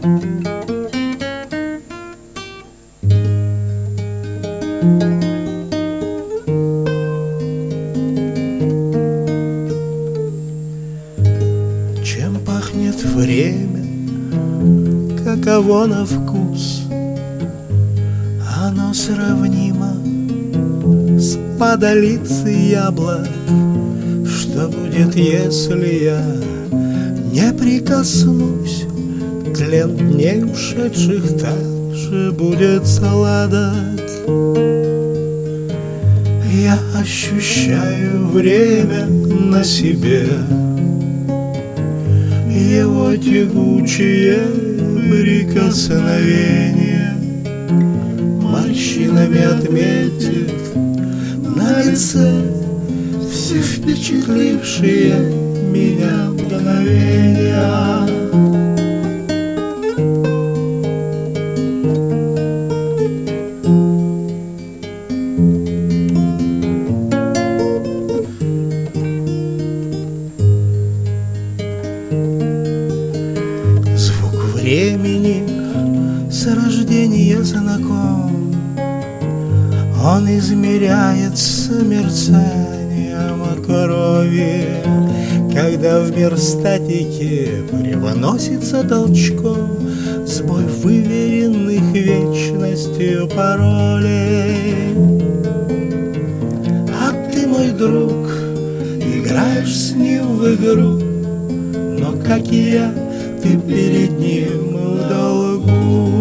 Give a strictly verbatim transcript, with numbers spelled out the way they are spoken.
Чем пахнет время, каково на вкус? Оно сравнимо с подолицей яблок. Что будет, если я не прикоснусь? Тлен дней ушедших также будет сладок. Я ощущаю время на себе, его тягучее прикосновение морщинами отметит на лице все впечатлившие меня мгновения. Звук времени с рождения знаком, он измеряется мерцанием крови, когда в мир статики привносится толчком сбой выверенных вечностью паролей. А ты, мой друг, играешь с ним в игру, но, как и я, ты перед ним в долгу.